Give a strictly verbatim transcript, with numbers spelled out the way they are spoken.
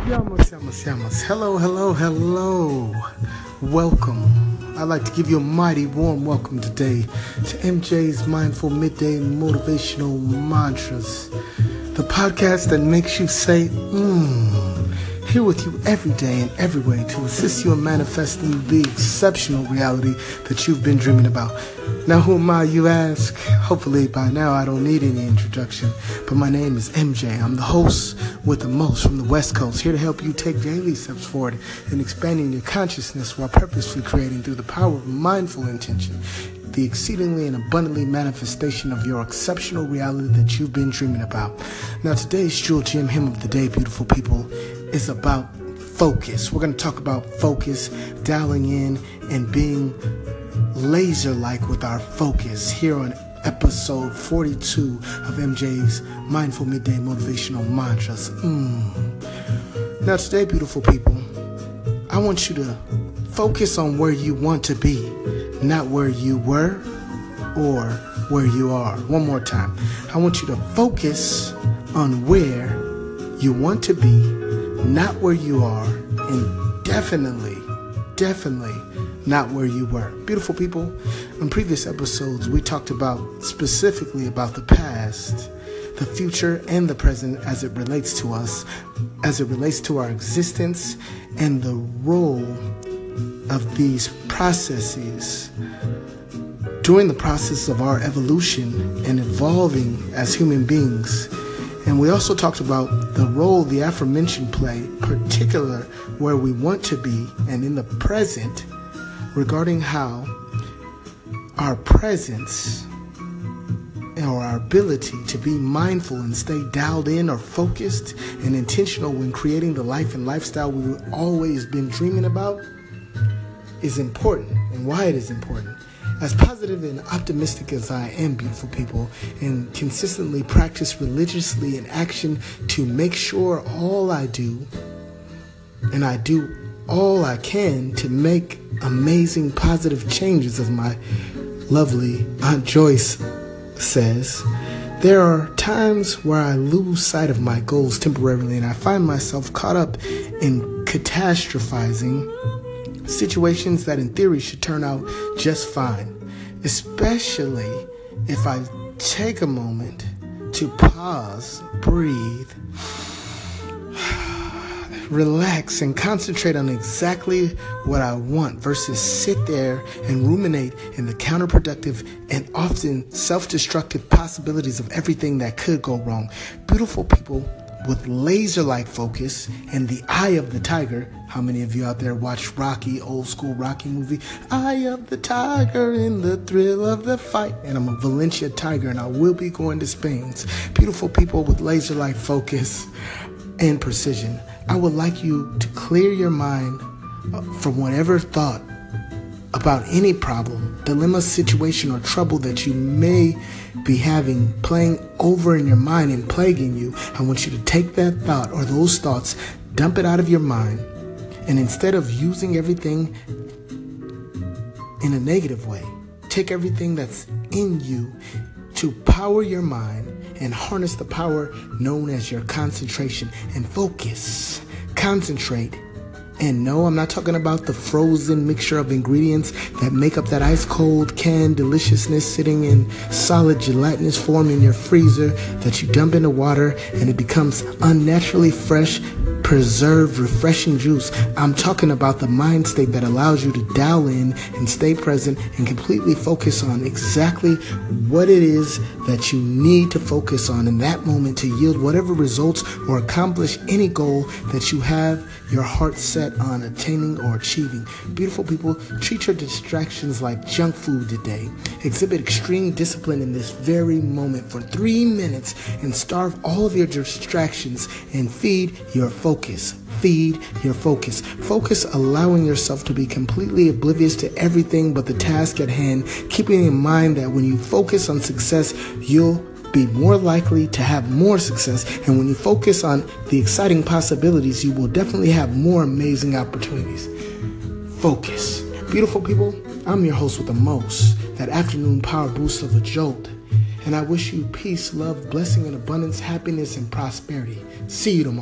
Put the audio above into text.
Yamas, yamas, yamas. Hello, hello, hello. Welcome. I'd like to give you a mighty warm welcome today to M J's Mindful Midday Motivational Mantras, the podcast that makes you say, mmm, here with you every day and every way to assist you in manifesting the exceptional reality that you've been dreaming about. Now, who am I, you ask? Hopefully by now I don't need any introduction, but my name is M J. I'm the host with the most from the West Coast, here to help you take daily steps forward in expanding your consciousness while purposefully creating through the power of mindful intention the exceedingly and abundantly manifestation of your exceptional reality that you've been dreaming about. Now, today's Jewel Gym Hymn of the Day, beautiful people, is about focus. We're going to talk about focus, dialing in, and being laser-like with our focus here on episode forty-two of M J's Mindful Midday Motivational Mantras. Mm. Now today, beautiful people, I want you to focus on where you want to be, not where you were or where you are. One more time. I want you to focus on where you want to be, not where you are, and definitely, definitely not where you were. Beautiful people, in previous episodes, we talked about specifically about the past, the future, and the present as it relates to us, as it relates to our existence, and the role of these processes during the process of our evolution and evolving as human beings. And we also talked about the role the aforementioned play, particular where we want to be and in the present, regarding how our presence or our ability to be mindful and stay dialed in or focused and intentional when creating the life and lifestyle we've always been dreaming about is important, and why it is important. As positive and optimistic as I am, beautiful people, and consistently practice religiously in action to make sure all I do, and I do all I can to make amazing positive changes, as my lovely Aunt Joyce says, there are times where I lose sight of my goals temporarily, and I find myself caught up in catastrophizing situations that in theory should turn out just fine, especially if I take a moment to pause, breathe, relax, and concentrate on exactly what I want versus sit there and ruminate in the counterproductive and often self-destructive possibilities of everything that could go wrong. Beautiful people with laser-like focus and the eye of the tiger. How many of you out there watch Rocky, old school Rocky movie? Eye of the tiger in the thrill of the fight. And I'm a Valencia tiger, and I will be going to Spain. Beautiful people with laser-like focus and precision, I would like you to clear your mind from whatever thought about any problem, dilemma, situation, or trouble that you may be having playing over in your mind and plaguing you. I want you to take that thought or those thoughts, dump it out of your mind, and instead of using everything in a negative way, take everything that's in you to power your mind and harness the power known as your concentration and focus. Concentrate. And no, I'm not talking about the frozen mixture of ingredients that make up that ice cold canned deliciousness sitting in solid gelatinous form in your freezer that you dump into water and it becomes unnaturally fresh, preserved, refreshing juice. I'm talking about the mind state that allows you to dial in and stay present and completely focus on exactly what it is that you need to focus on in that moment to yield whatever results or accomplish any goal that you have your heart set on attaining or achieving. Beautiful people, treat your distractions like junk food today. Exhibit extreme discipline in this very moment for three minutes and starve all of your distractions and feed your focus. Feed your focus. Focus, allowing yourself to be completely oblivious to everything but the task at hand, keeping in mind that when you focus on success, you'll be more likely to have more success. And when you focus on the exciting possibilities, you will definitely have more amazing opportunities. Focus. Beautiful people, I'm your host with the most, that afternoon power boost of a jolt. And I wish you peace, love, blessing, and abundance, happiness, and prosperity. See you tomorrow.